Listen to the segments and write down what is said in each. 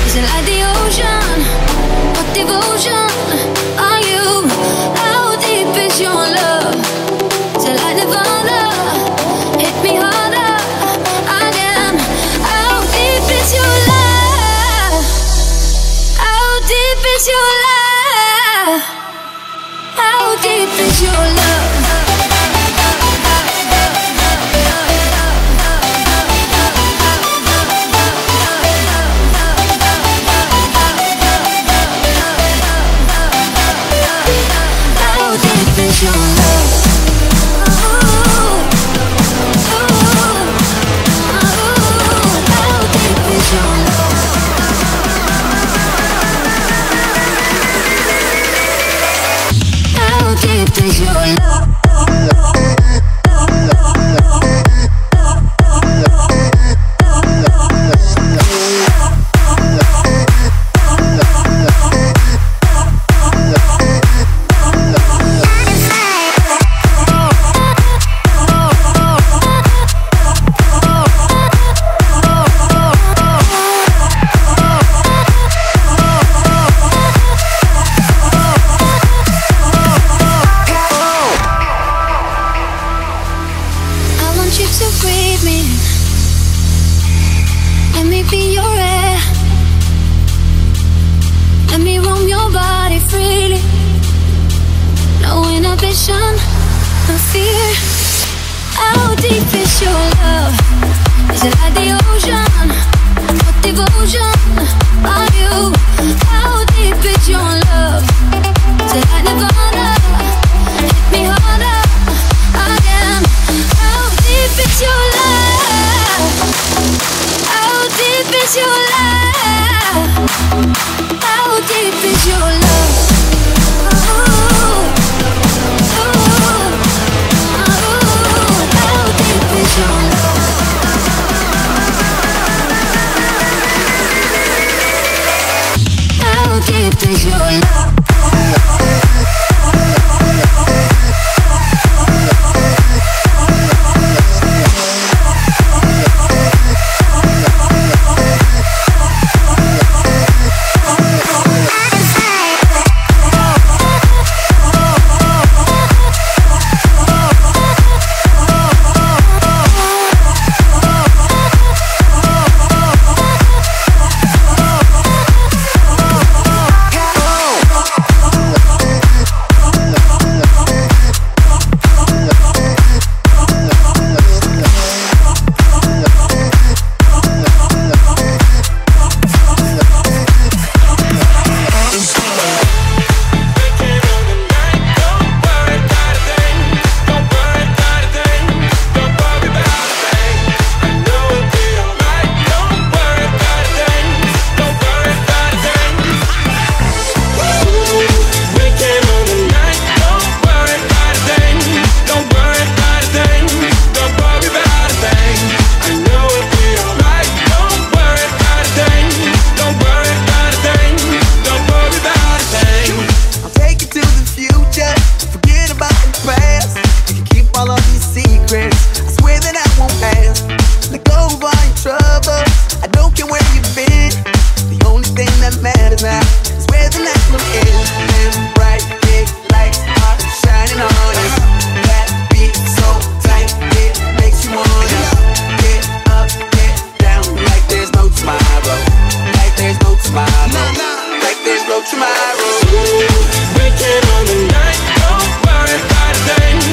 Is it like the ocean? What devotion are you? How deep is your love? Is it like Nirvana? Hit me harder again. How deep is your love? How deep is your love? How deep is your love? Your love. How deep is your love? How deep is your love? No fear. How deep is your love? Is it like the ocean? What devotion are you? How deep is your love? Is it like Nirvana? Hit me harder again. How deep is your love? How deep is your love? How deep is your love? How deep is your love?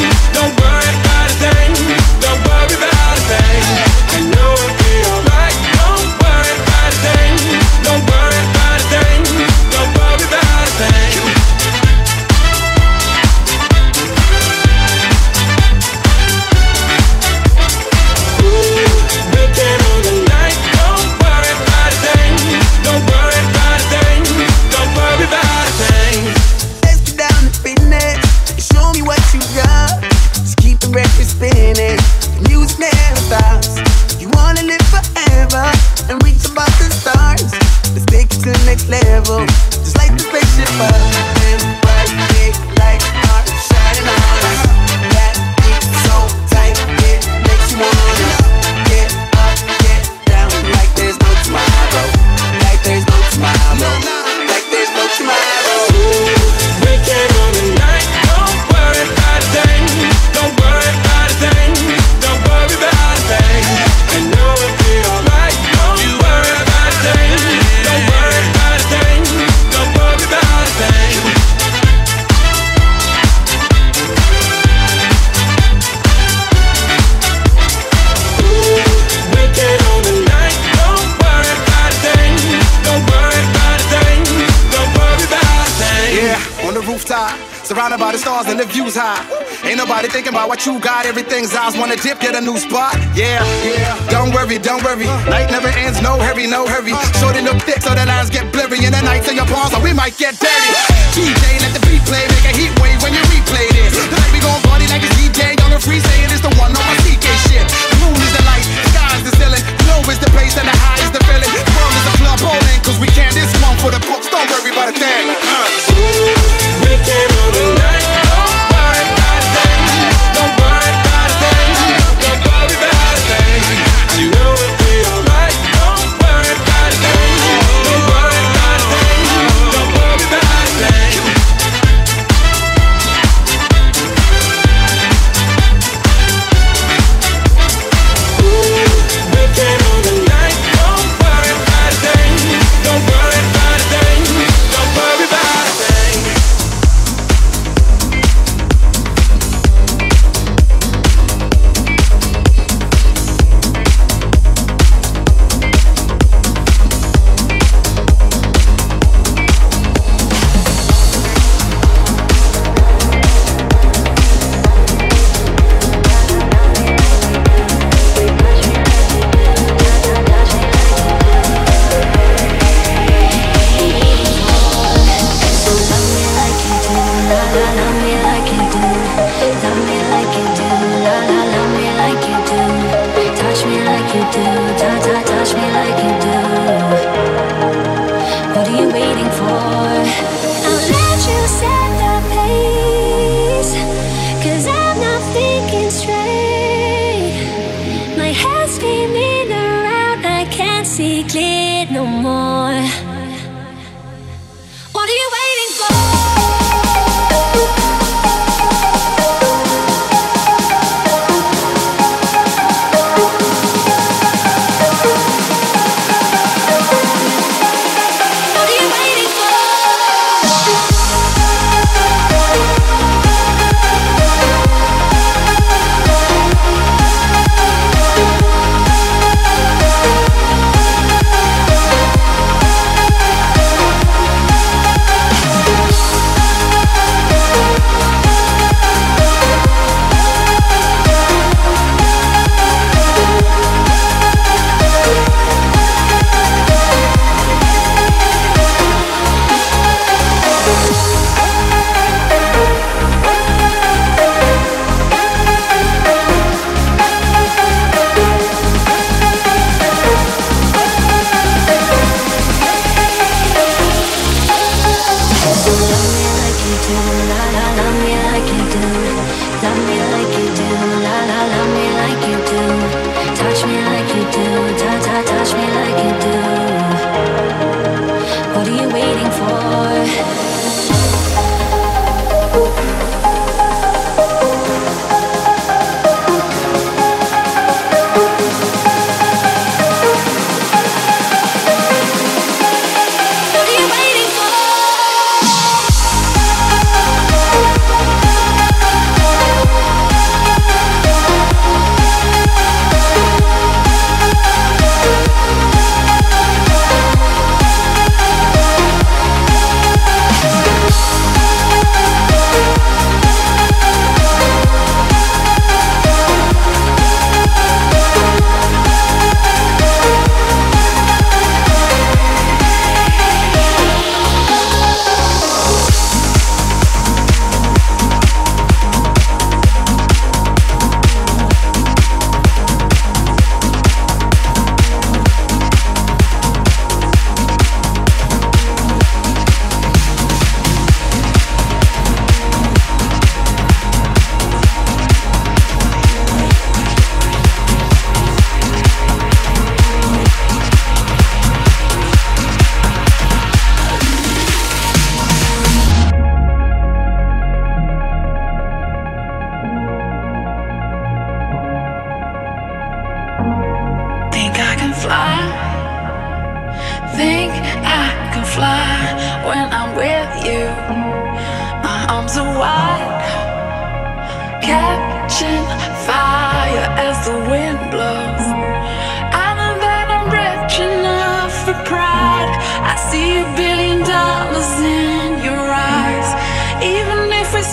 Don't worry about a thing. I know it'll be alright. surrounded by the stars and the views high. Ain't nobody thinking about what you got. Everything's eyes wanna dip, get a new spot. Yeah, yeah. Don't worry, don't worry. Night never ends, no hurry, no hurry. Shorty look thick so the lines get blurry. In the nights in your palms, so we might get dirty. DJ, let the beat play, make a heat wave when you replay this. Tonight we gon' party like it's DJ on the free, saying it's the one on my CK shit. The moon is the light, the sky is the ceiling, the low is the bass and the high is the feeling. The world is a club bowling, cause we can this one for the books. Don't worry about a thing. We came on tonight. Don't worry about a thing. Don't worry about a thing. Don't worry about a thing. You know it feel right. Don't worry about a thing. Don't worry about a thing. Don't worry about a thing. We came on tonight. Don't worry about a thing. Don't worry about a thing. Don't worry about a thing. I see $1 billion in your eyes. Even if we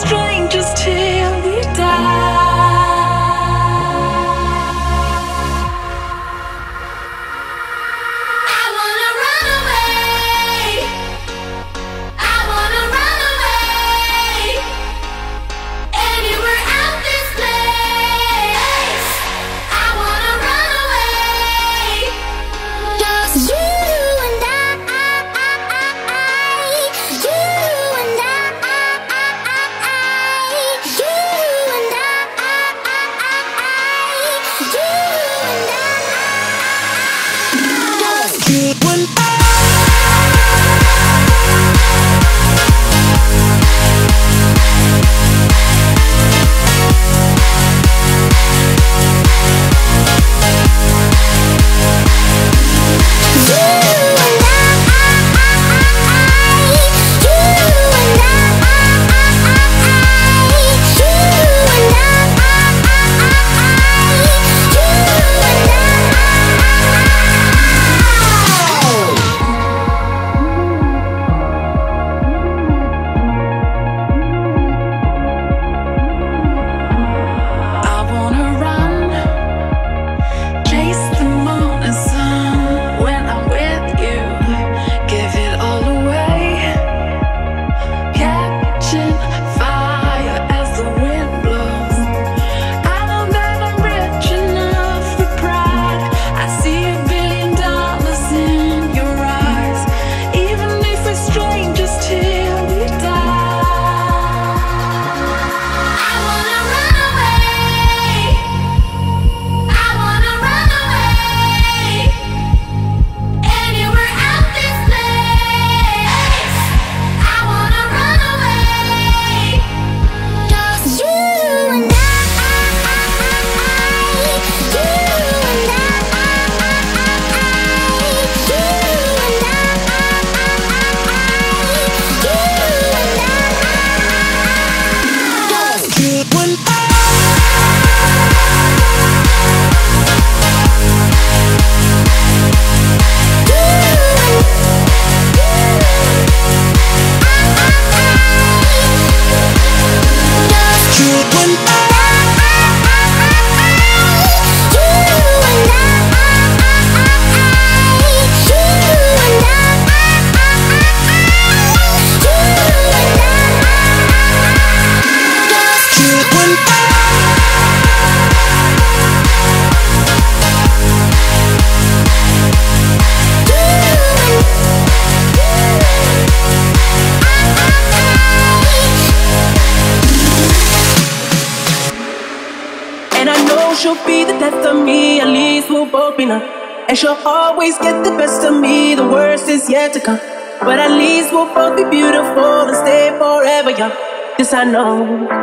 And she'll always get the best of me. The worst is yet to come. But at least we'll both be beautiful and stay forever young. This I know,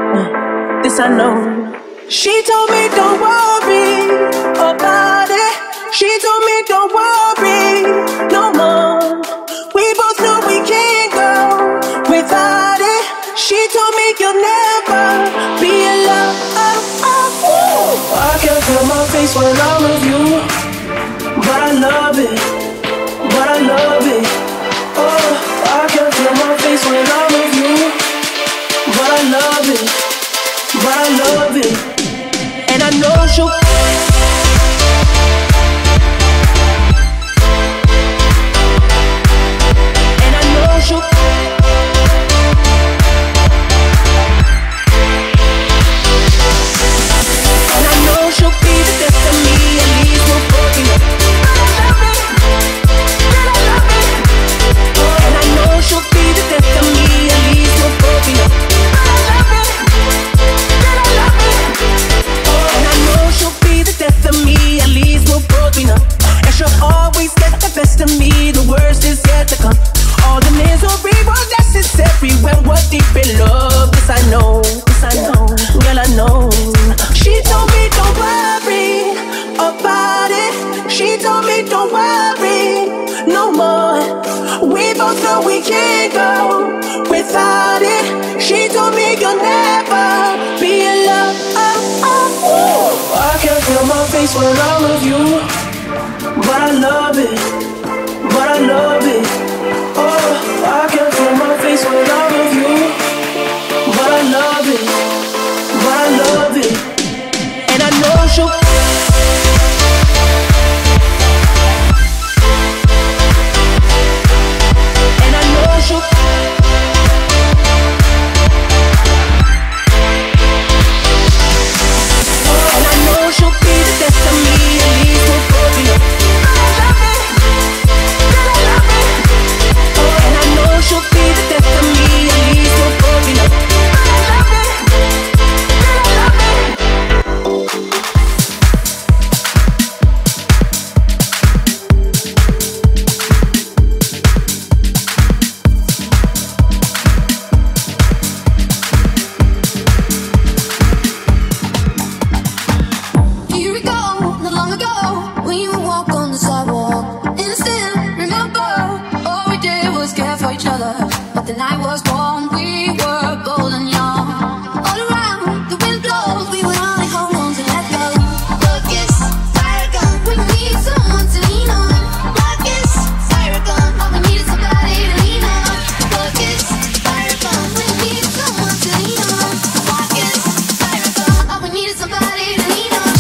this I know. She told me don't worry about it. She told me don't worry no more. We both know we can't go without it. She told me you'll never be alone. I can feel my face when I'm with you. But I love it, but I love it. Oh, I can feel my face when I'm with you. But I love it, but I love it. And I know she'll. And I know she'll. And I know she'll be the death of me. At least we'll both be up. She'll be the death of me, at least we'll both be up. And I know she'll be the death of me, at least we'll both be up. And she'll always get the best of me, the worst is yet to come. All the misery was necessary when we're deep in love. This I know, girl I know. She told me don't worry about it. She told me don't worry no more. We both know we can't go without it. She told me you'll never be alone. I can feel my face when I'm with you. But I love it, but I love it. Oh, I can feel my face when I'm with you. But I love it, but I love it. And I know she'll. She'll be the death of me, at least we'll both be up. I love it, I love it. another. But the night was warm, we were bold and young. All around, the wind blows, we would only hold on to let go. Focus, fire gun, we need someone to lean on. Focus, fire gun, all we need is somebody to lean on. Focus, fire gun, we need someone to lean on. Focus, fire gun, all we need is somebody to lean on.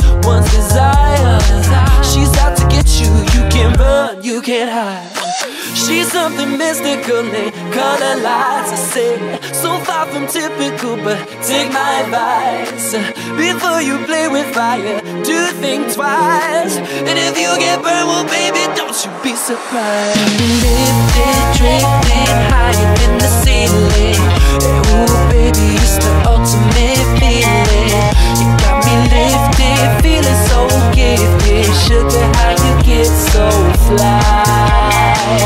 Can't hide. She's something mystical, they color lights. I say, so far from typical, but take my advice. Before you play with fire, do think twice. And if you get burned, well baby, don't you be surprised. Lifted, drifting higher than the ceiling. Ooh baby, it's the ultimate feeling. You got me lifted, feeling so gifted. Sugar, how you get so fly?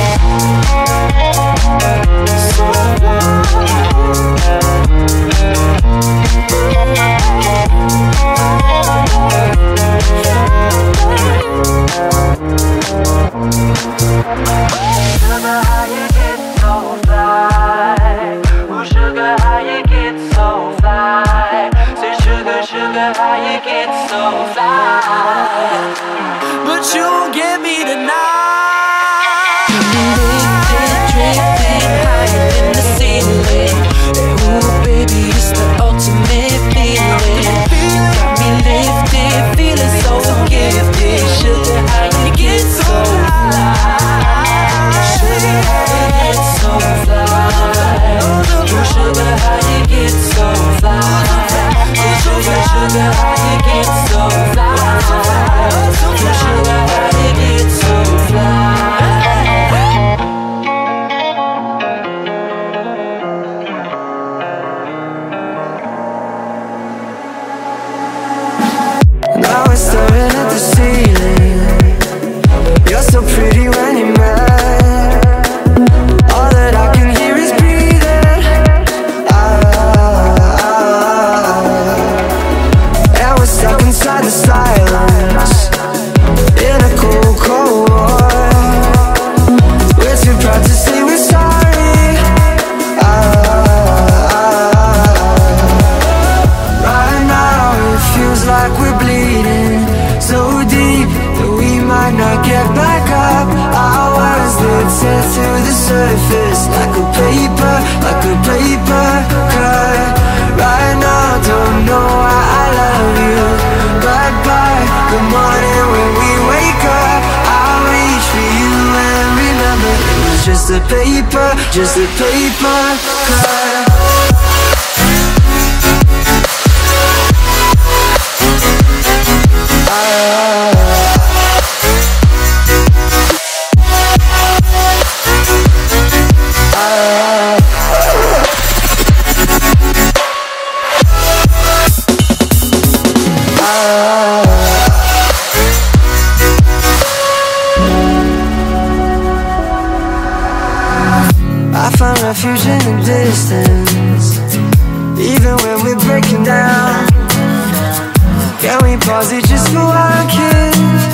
So sugar, how you get so fly? Ooh, sugar, how you get so fly? Say sugar, sugar, how you get so fly? But you won't get me tonight. Drifting higher than the ceiling. Ooh, baby, it's the ultimate feeling. You got me lifted, feeling so gifted. Sugar, how you get so fly? Sugar, how you get so fly? Ooh, sugar, how you get so fly? Sugar, sugar, how you get so fly? Ooh, sugar, how you get so fly? Now we're staring at the ceiling. You're so pretty when you're mad. All that I can hear is breathing. And we're stuck inside the silence, in a cold, cold war. We're too proud to say we're sorry. Right now it feels like we're bleeding so deep that we might not get back up. Our words that tear to the surface like a paper cut. Right now don't know why I love you. Bye-bye, good morning when we wake up. I'll reach for you and remember it was just a paper cut. I find refuge in the distance, even when we're breaking down. Can we pause it just for one kiss?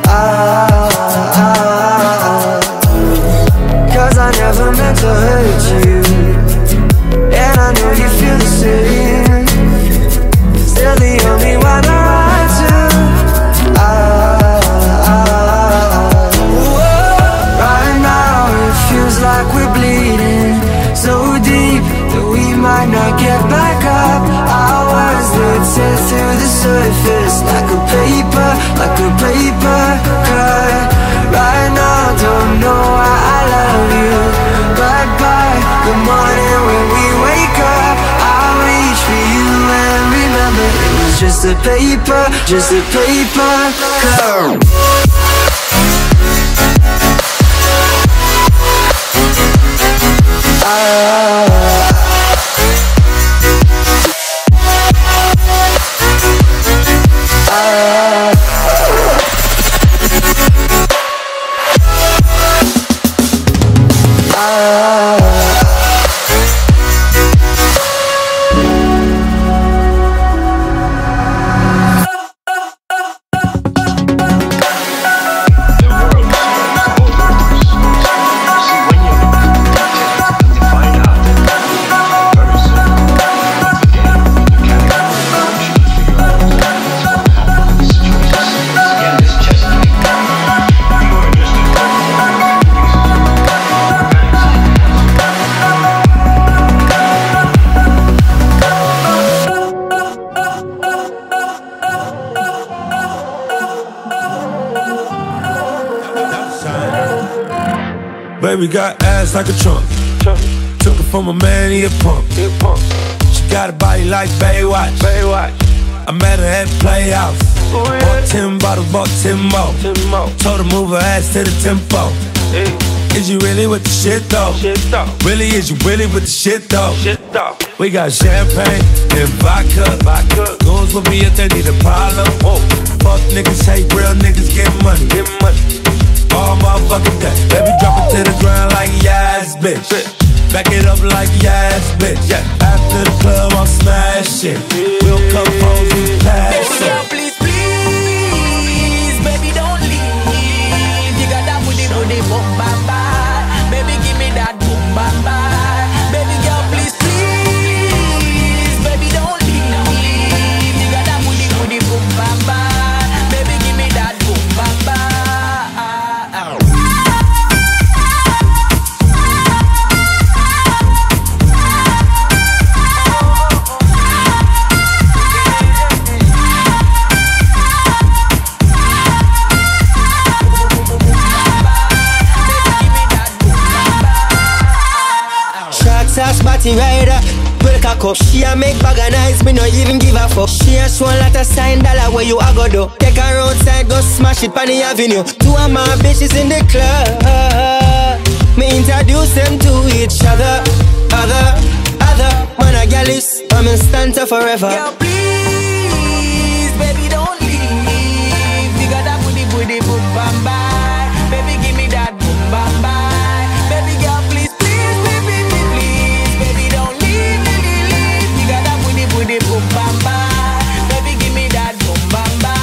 Cause I never meant to hurt you, and I know you feel the same. Still the only one I run to. Right now it feels like we're bleeding so deep that we might not get back up. Our words that tear through the surface like a paper cut. Right now don't know why I love you. Bye-bye, good morning when we wake up. I'll reach for you and remember it was just a paper cut. baby got ass like a trunk. Took it from a man, he a punk. She got a body like Baywatch. I met her at Playhouse. Bought 10 bottles, bought 10 more. Told her move her ass to the tempo. Is you really with the shit though? Really, is you really with the shit though? We got champagne and vodka. Goons with me if they need a problem. Fuck niggas, hate real niggas, get money. All motherfucking day. Baby, drop it to the ground like yes, bitch. Back it up like yes, bitch. After the club, I'm smashing. We'll come home, we pass it. Baby girl, please, please, baby, don't leave. You got that booty, boom, bam, bam. Baby, give me that boom, bam, bam. Baby girl, please, please, baby, don't leave. You got that booty, boom, bam, bam. Baby, give me that boom, bam, bam. Body rider, well cock up. She a make bag of nice, me no even give a fuck. She a show a lot of sign dollar where you a go do. Take her outside, go smash it on the avenue. Two of my bitches in the club. Me introduce them to each other. Other man a gal is, I'm in stand forever. Girl, please, baby, don't leave. You got that booty, boom, bam, bam. Baby, give me that boom, bam, bam. Baby, girl, please. Boom, bam, bam. Baby, give me that boom, bam, bam.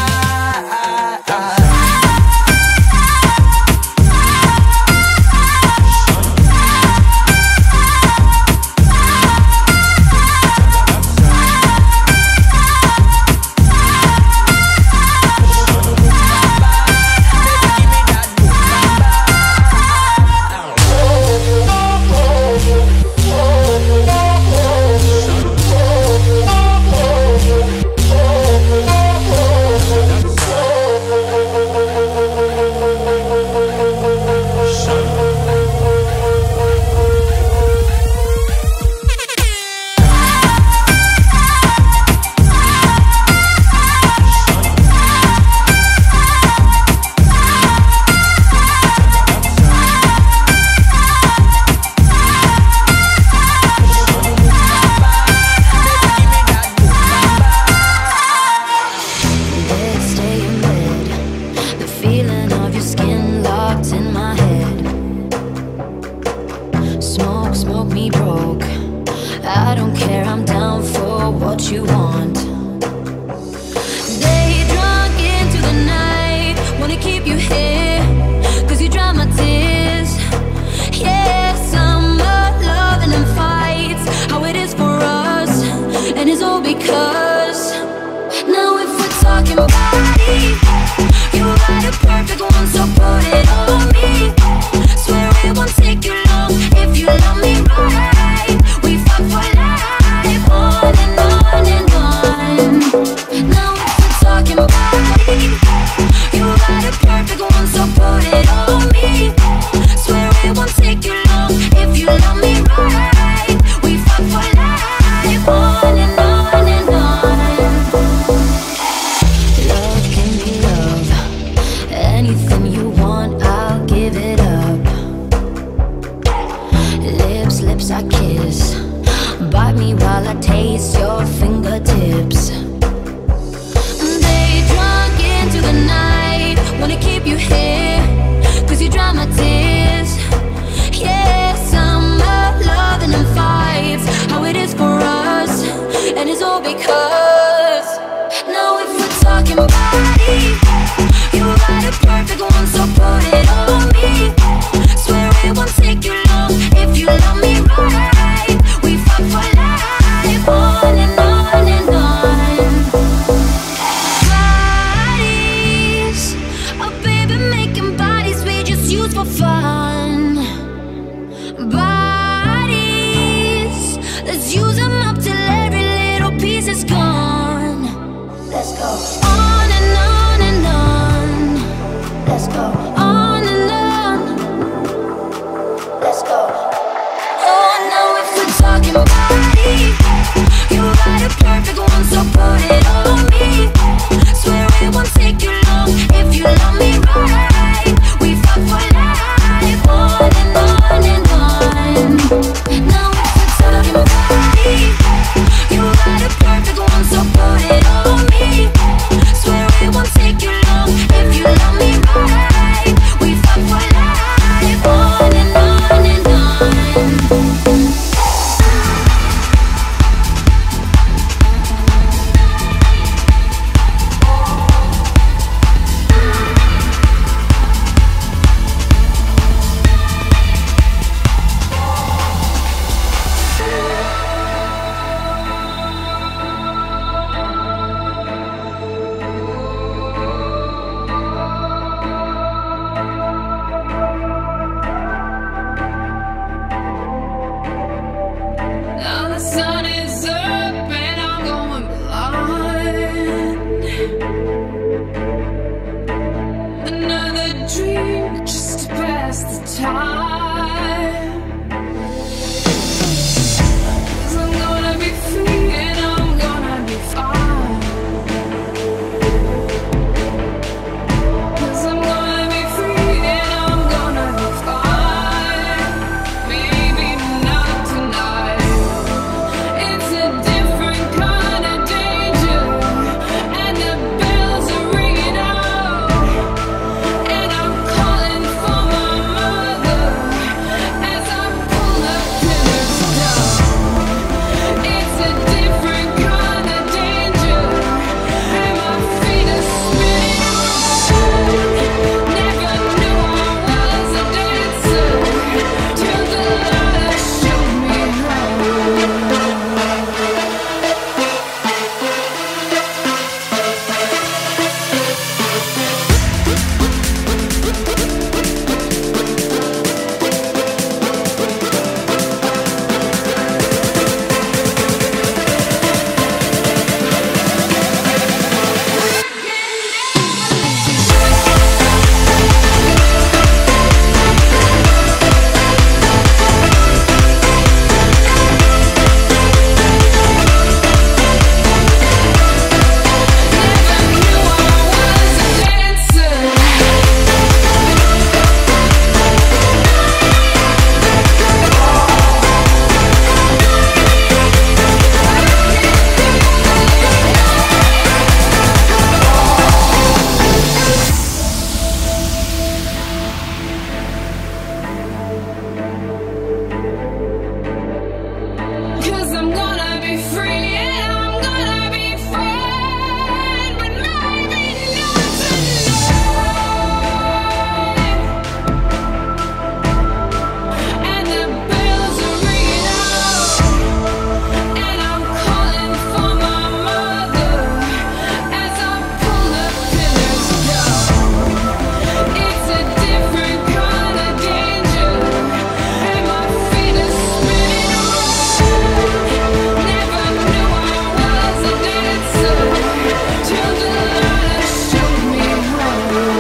Let's go on and on and dream just to pass the time. 'Cause I'm gonna be free and I'm gonna be fine. 'Cause I'm gonna be free and I'm gonna be fine. Maybe not tonight. It's a different kind of danger, and the bells are ringing out. And I'm calling for my mother as I pull the pillars down. It's a different kind of danger, and my feet are spinning around. Never knew I was a dancer till the light showed me how. Cause I'm gonna be free and I'm gonna be fine, but maybe not tonight. And the bells are ringing out, and I'm calling for my mother as I pull the pillars down. It's a different kind of danger, and my feet are spinning around. Never knew I was a dancer till the light showed me how.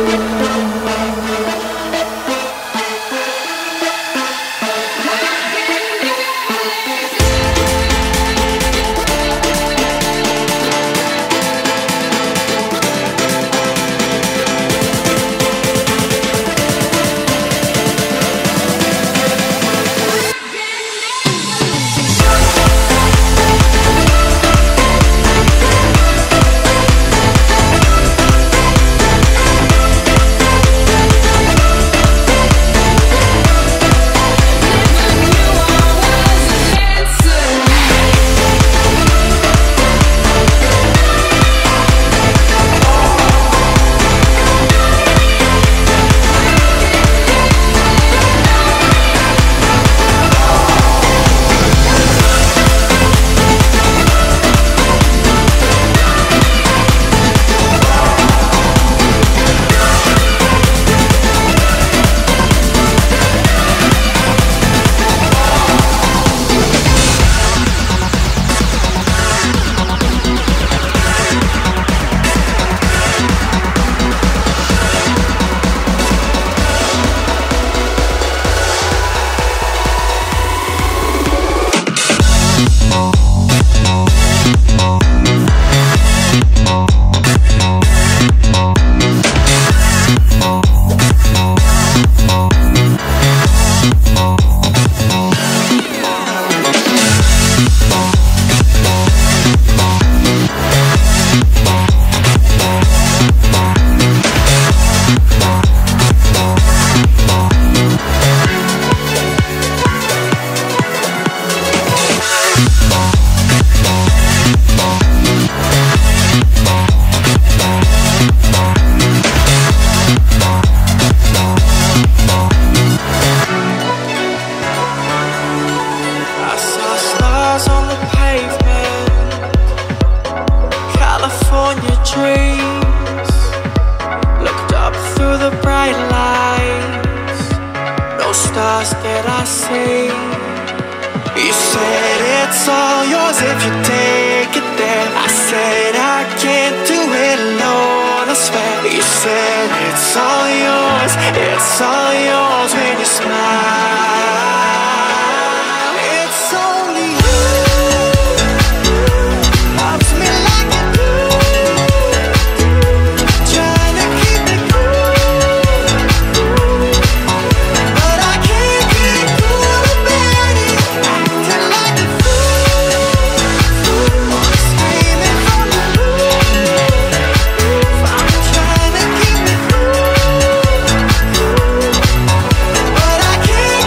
I saw stars on the pavement, California dreams. Looked up through the bright lights, no stars that I see. You said it's all yours if you take it there. I said I can't do it alone, I swear. You said it's all yours It's all yours when you smile. It's only you loves me like you do. Trying to keep it cool, but I can't get cool about it. Acting like a fool, screaming from the roof. I'm trying to keep it cool, but I can't.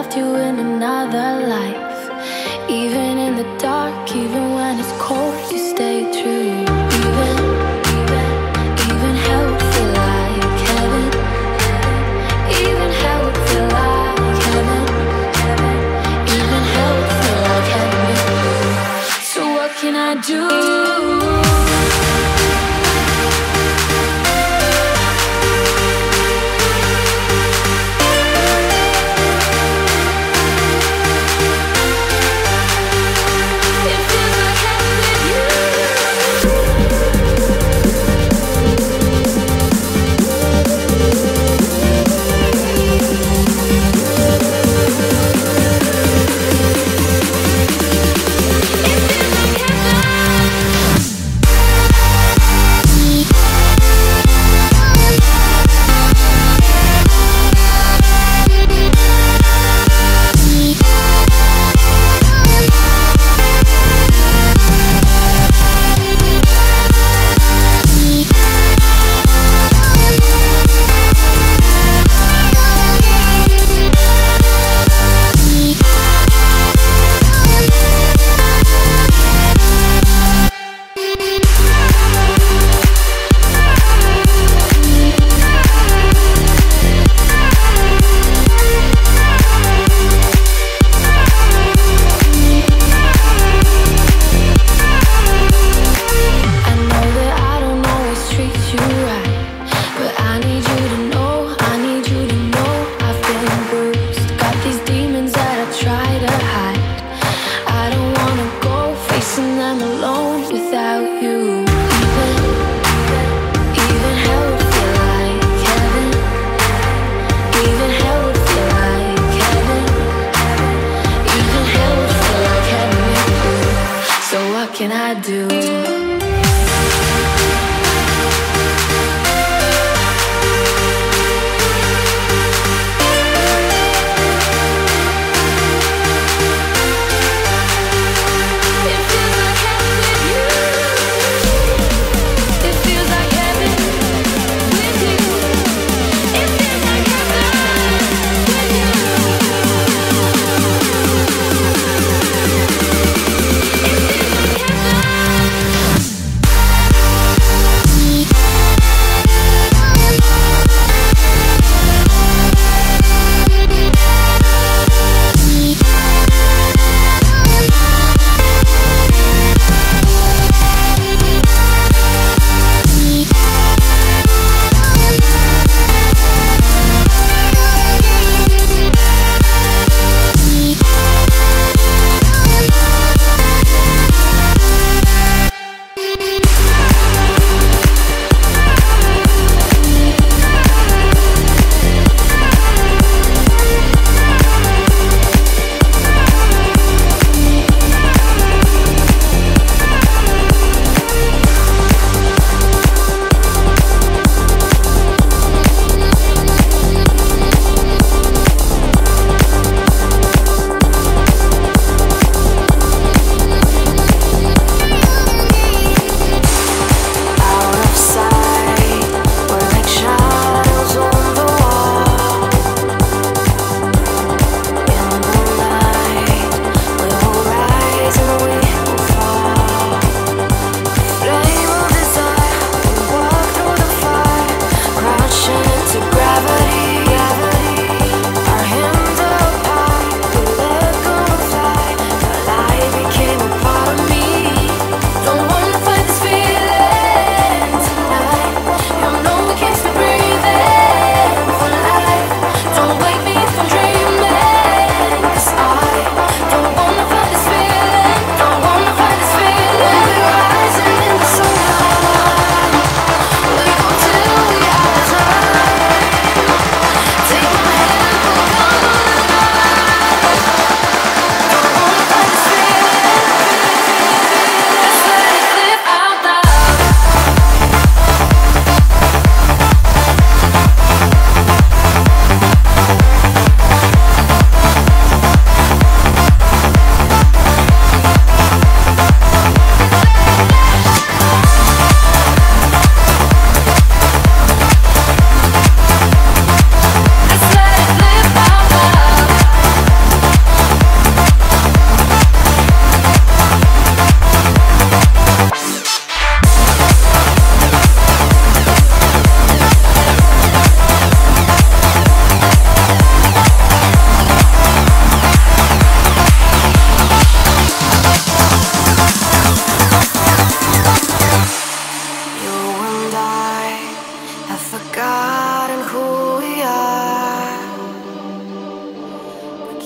loved you in another life. Even in the dark, even when it's cold, you stay true. Even hell would feel like heaven. Even hell would feel like heaven. Even hell would feel like heaven. So what can I do?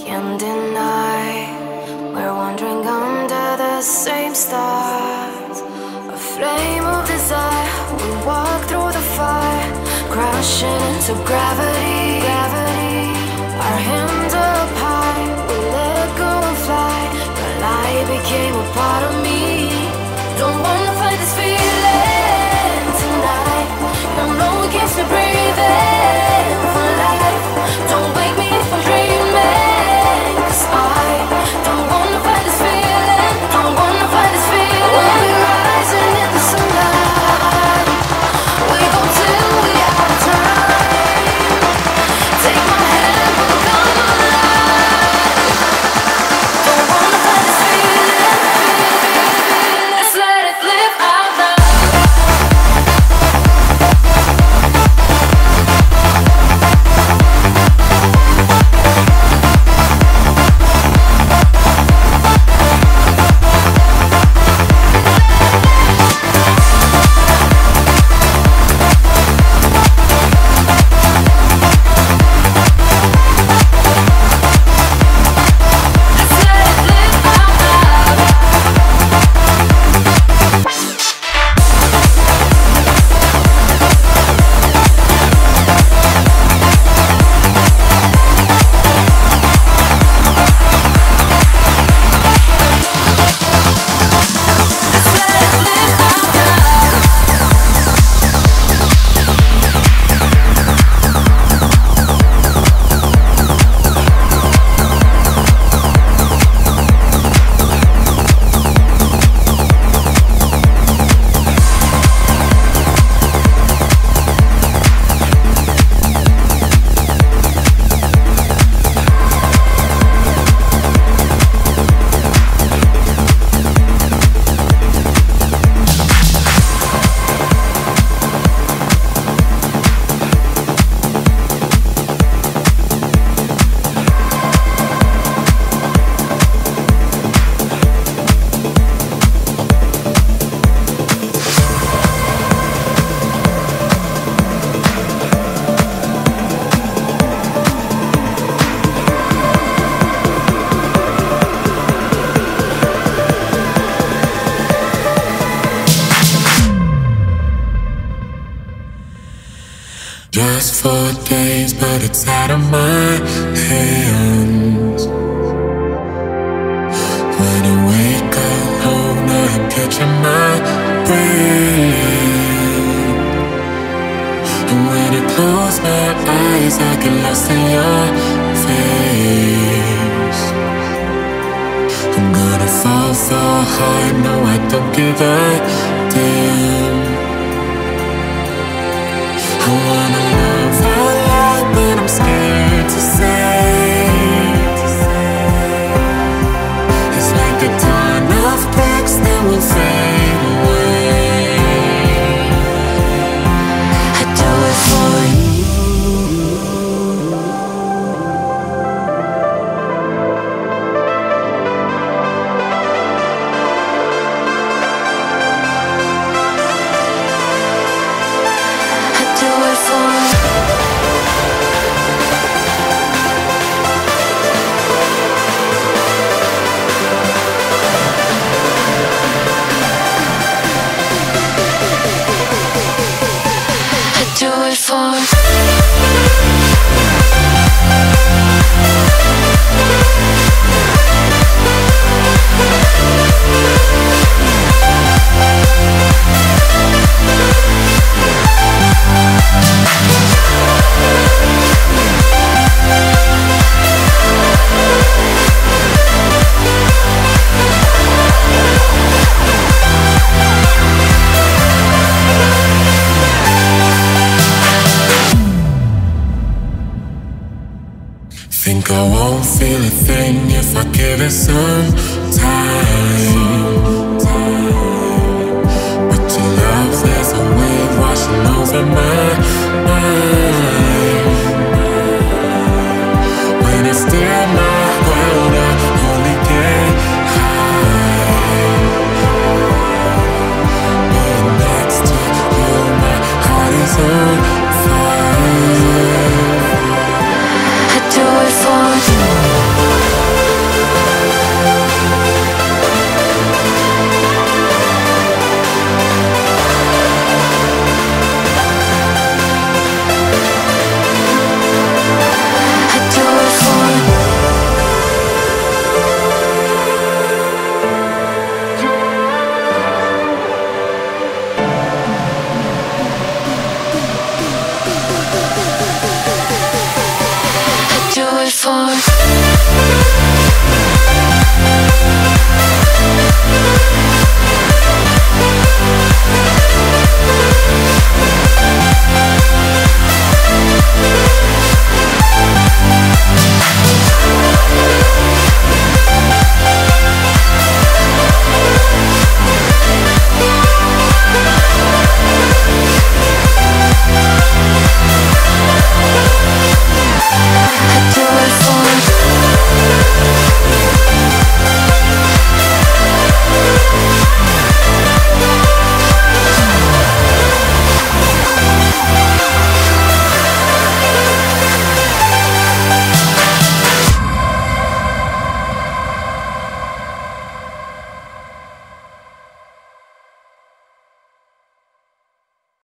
can't deny we're wandering under the same stars. A flame of desire, we walk through the fire, crashing into gravity. Our hands up high, we let go and fly. The light became a part of me. Don't wanna fight this feeling tonight. No, no, it keeps me breathing for life. Don't wake me from dreaming, 'cause I don't wanna fight this feeling. Don't wanna fight this feeling. We're rising in the sunlight. We go till we out of time. Take my hand, we'll come alive. Don't wanna fight this feeling. Let's let it live out loud. Just 4 days, but it's out of my hands. When I wake up home, I'm catching my breath. And when I close my eyes, I get lost in your face. I'm gonna fall so hard, no, I don't give a damn. I wanna love out loud, but I'm scared to say. It's like a ton of bricks that will fade away. I do it for you. Think I won't feel a thing if I give it some time. But your love, there's a wave washing over my mind. When I stare at my